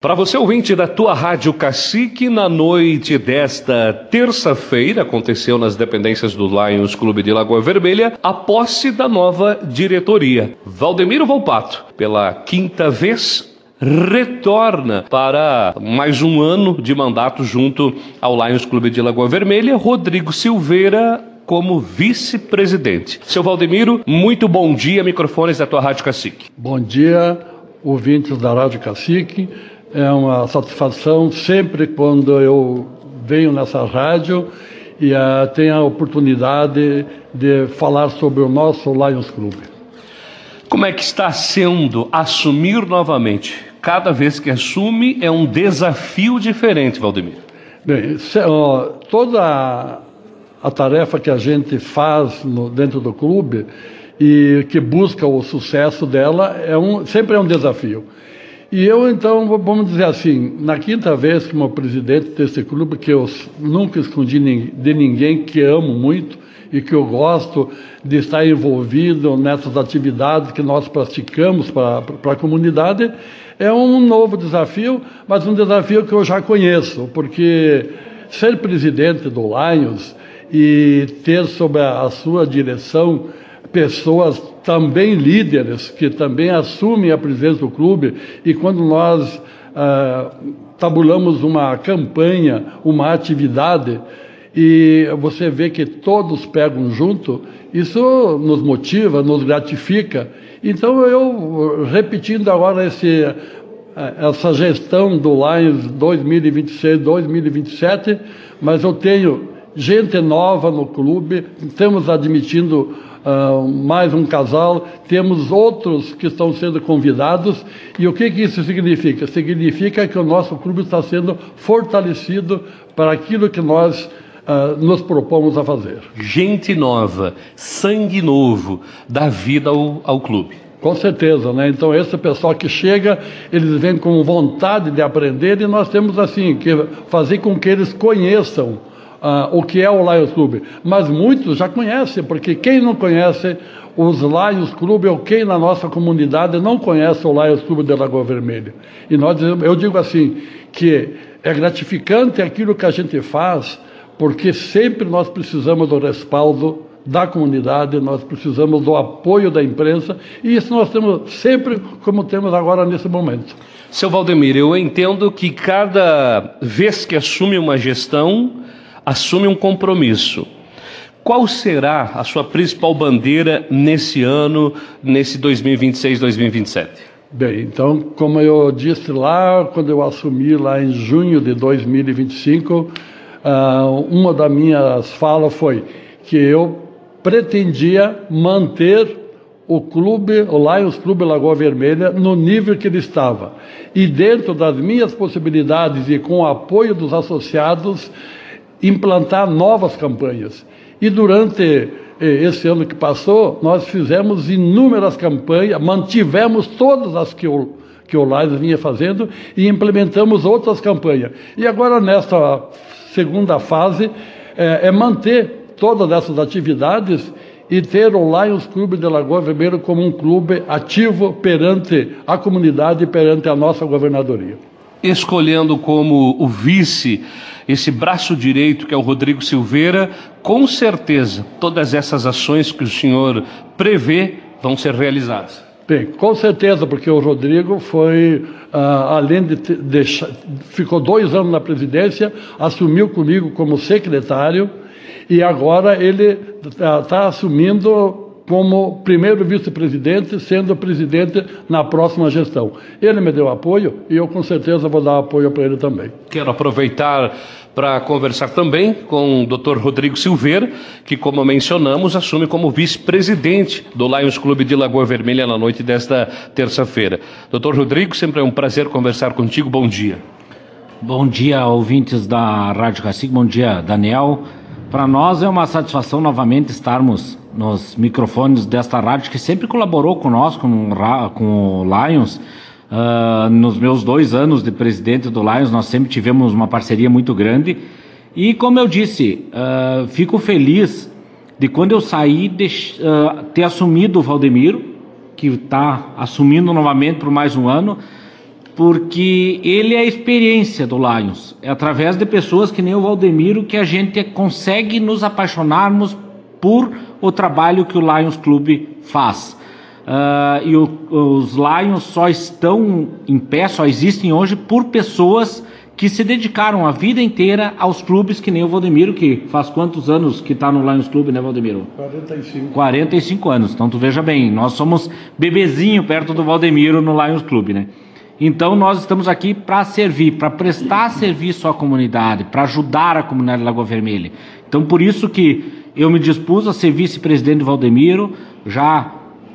Para você, ouvinte da tua Rádio Cacique, na noite desta terça-feira, aconteceu nas dependências do Lions Clube de Lagoa Vermelha a posse da nova diretoria. Valdemiro Volpato, pela quinta vez, retorna para mais um ano de mandato junto ao Lions Clube de Lagoa Vermelha. Rodrigo Silveira como vice-presidente. Seu Valdemiro, muito bom dia, microfones da tua Rádio Cacique. Bom dia, ouvintes da Rádio Cacique. É uma satisfação sempre quando eu venho nessa rádio e tenho a oportunidade de falar sobre o nosso Lions Clube. Como é que está sendo assumir novamente? Cada vez que assume é um desafio diferente, Valdemiro. Bem, toda a tarefa que a gente faz dentro do clube e que busca o sucesso dela sempre é um desafio. E eu, então, vamos dizer assim, na quinta vez como presidente desse clube, que eu nunca escondi de ninguém, que amo muito e que eu gosto de estar envolvido nessas atividades que nós praticamos para a comunidade, é um novo desafio, mas um desafio que eu já conheço, porque ser presidente do Lions e ter sob a sua direção pessoas também líderes, que também assumem a presença do clube, e quando nós tabulamos uma campanha, uma atividade, e você vê que todos pegam junto, isso nos motiva, nos gratifica. Então eu, repetindo agora essa gestão do Lions 2026-2027, mas eu tenho gente nova no clube, estamos admitindo mais um casal, temos outros que estão sendo convidados. E o que isso significa? Significa que o nosso clube está sendo fortalecido para aquilo que nós nos propomos a fazer. Gente nova, sangue novo, dá vida ao clube. Com certeza, né? Então esse pessoal que chega, eles vêm com vontade de aprender, e nós temos assim que fazer com que eles conheçam o que é o Lions Clube. Mas muitos já conhecem, porque quem não conhece os Lions Clube, ou quem na nossa comunidade não conhece o Lions Clube de Lagoa Vermelha. E eu digo assim, que é gratificante aquilo que a gente faz, porque sempre nós precisamos do respaldo da comunidade, nós precisamos do apoio da imprensa, e isso nós temos sempre, como temos agora nesse momento. Seu Valdemiro, eu entendo que cada vez que assume uma gestão, assume um compromisso. Qual será a sua principal bandeira nesse ano, nesse 2026-2027? Bem, então, como eu disse lá, quando eu assumi lá em junho de 2025, uma das minhas falas foi que eu pretendia manter o clube, o Lions Clube Lagoa Vermelha, no nível que ele estava. E dentro das minhas possibilidades e com o apoio dos associados, implantar novas campanhas. E durante esse ano que passou, nós fizemos inúmeras campanhas, mantivemos todas as que o Lions vinha fazendo e implementamos outras campanhas. E agora, nesta segunda fase, é manter todas essas atividades e ter o Lions Clube de Lagoa Vermelha como um clube ativo perante a comunidade e perante a nossa governadoria. Escolhendo como o vice esse braço direito que é o Rodrigo Silveira, com certeza todas essas ações que o senhor prevê vão ser realizadas. Bem, com certeza, porque o Rodrigo foi, além de ficou 2 anos na presidência, assumiu comigo como secretário, e agora ele está assumindo como primeiro vice-presidente, sendo presidente na próxima gestão. Ele me deu apoio e eu com certeza vou dar apoio para ele também. Quero aproveitar para conversar também com o Dr. Rodrigo Silveira, que, como mencionamos, assume como vice-presidente do Lions Clube de Lagoa Vermelha na noite desta terça-feira. Dr. Rodrigo, sempre é um prazer conversar contigo. Bom dia. Bom dia, ouvintes da Rádio Cacique. Bom dia, Daniel. Para nós é uma satisfação novamente estarmos nos microfones desta rádio que sempre colaborou conosco com o Lions. Nos meus 2 anos de presidente do Lions, nós sempre tivemos uma parceria muito grande. E como eu disse, fico feliz de quando eu saí ter assumido o Valdemiro, que está assumindo novamente por mais um ano, porque ele é a experiência do Lions. É através de pessoas que nem o Valdemiro que a gente consegue nos apaixonarmos por o trabalho que o Lions Clube faz. Os Lions só estão em pé, só existem hoje por pessoas que se dedicaram a vida inteira aos clubes, que nem o Valdemiro, que faz quantos anos que está no Lions Clube, né, Valdemiro? 45 anos. Então tu veja bem, nós somos bebezinho perto do Valdemiro no Lions Clube, né? Então nós estamos aqui para servir, para prestar serviço à comunidade, para ajudar a comunidade de Lagoa Vermelha. Então por isso que eu me dispus a ser vice-presidente do Valdemiro, já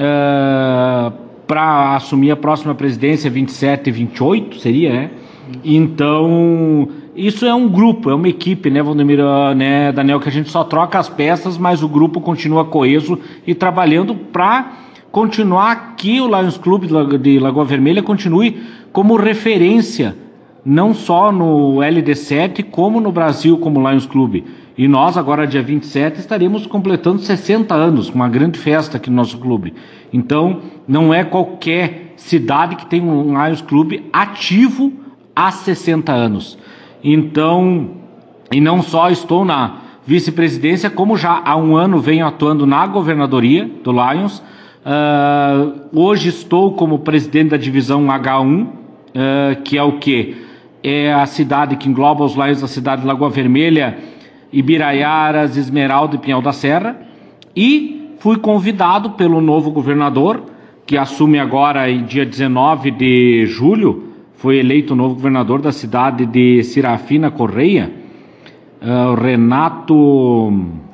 para assumir a próxima presidência 27 e 28, seria, né? Então, isso é um grupo, é uma equipe, né, Valdemiro, né, Daniel, que a gente só troca as peças, mas o grupo continua coeso e trabalhando para continuar que o Lions Clube de Lagoa Vermelha continue como referência, não só no LD7, como no Brasil, como Lions Clube. E nós, agora dia 27, estaremos completando 60 anos, com uma grande festa aqui no nosso clube. Então, não é qualquer cidade que tem um Lions Clube ativo há 60 anos. Então, e não só estou na vice-presidência, como já há um ano venho atuando na governadoria do Lions. Hoje estou como presidente da divisão H1, que é o quê? É a cidade que engloba os Lions da cidade de Lagoa Vermelha, Ibiraiaras, Esmeralda e Pinhal da Serra. E fui convidado pelo novo governador, que assume agora em dia 19 de julho, foi eleito o novo governador da cidade de Serafina Correia, o Renato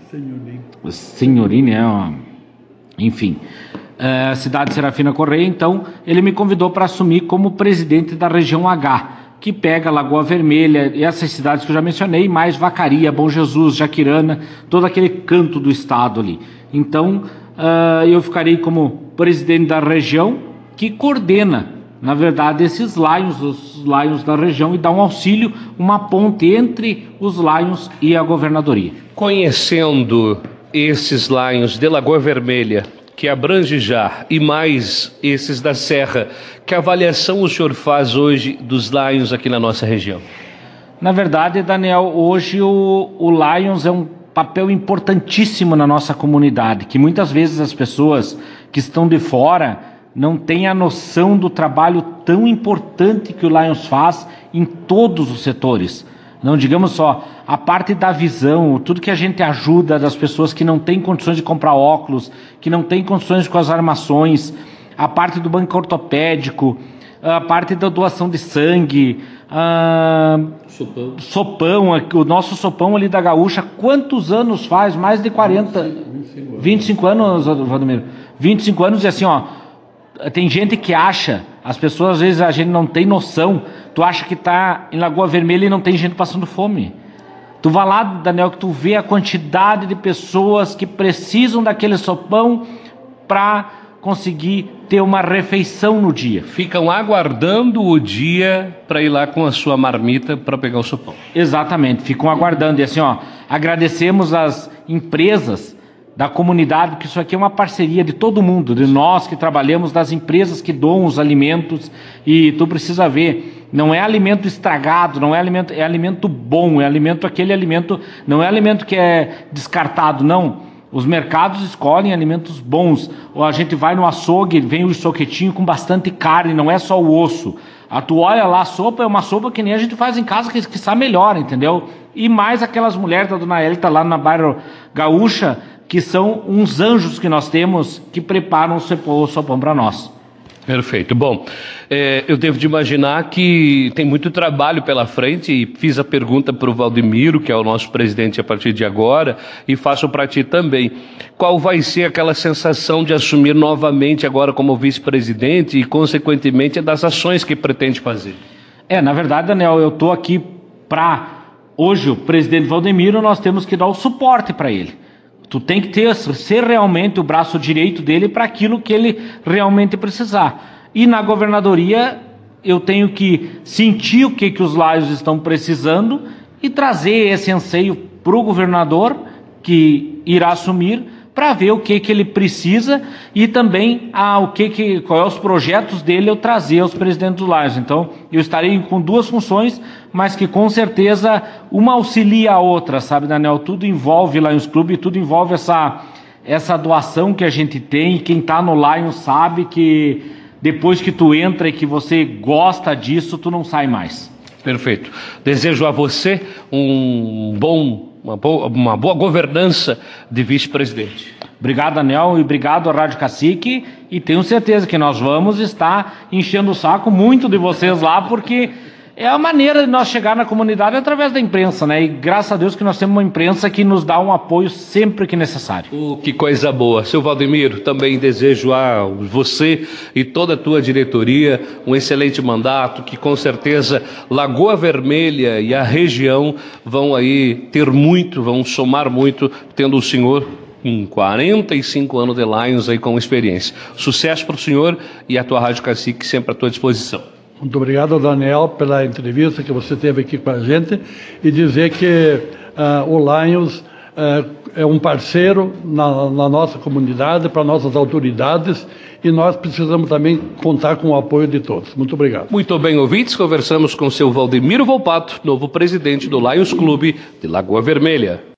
Senhorini, enfim, a cidade de Serafina Correia. Então ele me convidou para assumir como presidente da região H, que pega Lagoa Vermelha e essas cidades que eu já mencionei, mais Vacaria, Bom Jesus, Jaquirana, todo aquele canto do estado ali. Então eu ficarei como presidente da região, que coordena, na verdade, esses Lions, os Lions da região, e dá um auxílio, uma ponte entre os Lions e a governadoria. Conhecendo esses Lions de Lagoa Vermelha, que abrange já, e mais esses da Serra, que avaliação o senhor faz hoje dos Lions aqui na nossa região? Na verdade, Daniel, hoje o Lions é um papel importantíssimo na nossa comunidade, que muitas vezes as pessoas que estão de fora não têm a noção do trabalho tão importante que o Lions faz em todos os setores. Não digamos só a parte da visão, tudo que a gente ajuda das pessoas que não têm condições de comprar óculos, que não têm condições com as armações, a parte do banco ortopédico, a parte da doação de sangue, sopão, o nosso sopão ali da Gaúcha, quantos anos faz? Mais de 40, 25 anos, Valdemiro, 25 anos, e assim, tem gente que acha, as pessoas às vezes a gente não tem noção, tu acha que tá em Lagoa Vermelha e não tem gente passando fome. Tu vai lá, Daniel, que tu vê a quantidade de pessoas que precisam daquele sopão para conseguir ter uma refeição no dia. Ficam aguardando o dia para ir lá com a sua marmita para pegar o sopão. Exatamente, ficam aguardando. E assim, agradecemos as empresas da comunidade, que isso aqui é uma parceria de todo mundo, de nós que trabalhamos, das empresas que doam os alimentos, e tu precisa ver, não é alimento estragado, não é alimento, é alimento bom, é alimento, aquele alimento, não é alimento que é descartado, não. Os mercados escolhem alimentos bons, ou a gente vai no açougue, vem o soquetinho com bastante carne, não é só o osso. Tu olha lá, a sopa é uma sopa que nem a gente faz em casa, que está melhor, entendeu? E mais aquelas mulheres da Dona Elita lá na bairro Gaúcha, que são uns anjos que nós temos, que preparam o sopão para nós. Perfeito. Bom, eu devo de imaginar que tem muito trabalho pela frente, e fiz a pergunta para o Valdemiro, que é o nosso presidente a partir de agora, e faço para ti também. Qual vai ser aquela sensação de assumir novamente agora como vice-presidente e, consequentemente, das ações que pretende fazer? Na verdade, Daniel, eu estou aqui para... Hoje, o presidente Valdemiro, nós temos que dar o suporte para ele. Tu tem que ser realmente o braço direito dele para aquilo que ele realmente precisar. E na governadoria eu tenho que sentir o que os Lions estão precisando e trazer esse anseio para o governador, que irá assumir, para ver o que ele precisa e também qual é os projetos dele eu trazer aos presidentes do Lions. Então, eu estarei com duas funções, mas que com certeza uma auxilia a outra, sabe, Daniel? Tudo envolve Lions Clube, tudo envolve essa doação que a gente tem. Quem está no Lions sabe que depois que tu entra e que você gosta disso, tu não sai mais. Perfeito. Desejo a você uma boa governança de vice-presidente. Obrigado, Daniel, e obrigado à Rádio Cacique, e tenho certeza que nós vamos estar enchendo o saco muito de vocês lá, porque é a maneira de nós chegar na comunidade através da imprensa, né? E graças a Deus que nós temos uma imprensa que nos dá um apoio sempre que necessário. Que coisa boa. Seu Valdemiro, também desejo a você e toda a tua diretoria um excelente mandato, que com certeza Lagoa Vermelha e a região vão aí vão somar muito, tendo o senhor com 45 anos de Lions aí com experiência. Sucesso para o senhor e a tua Rádio Cacique sempre à tua disposição. Muito obrigado, Daniel, pela entrevista que você teve aqui com a gente e dizer que o Lions é um parceiro na nossa comunidade, para nossas autoridades, e nós precisamos também contar com o apoio de todos. Muito obrigado. Muito bem, ouvintes, conversamos com o seu Valdemiro Volpato, novo presidente do Lions Clube de Lagoa Vermelha.